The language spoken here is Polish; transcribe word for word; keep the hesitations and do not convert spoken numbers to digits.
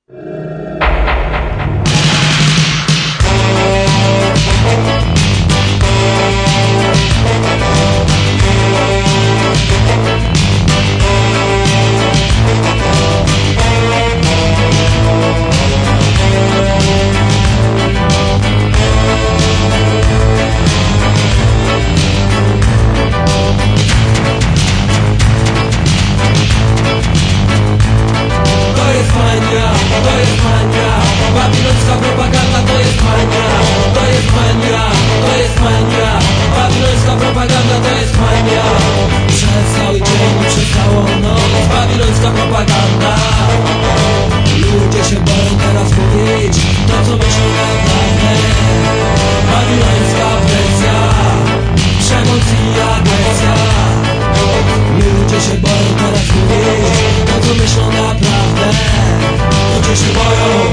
Babilońska propaganda to jest mania, to jest mania, to jest mania. Babilońska propaganda to jest mania. Przez cały dzień i przez całą noc babilońska propaganda. Ludzie się boją teraz mówić to, co myślą naprawdę. Babilońska presja, przemoc i agresja. Ludzie się boją teraz mówić to, co myślą naprawdę. Ludzie się boją.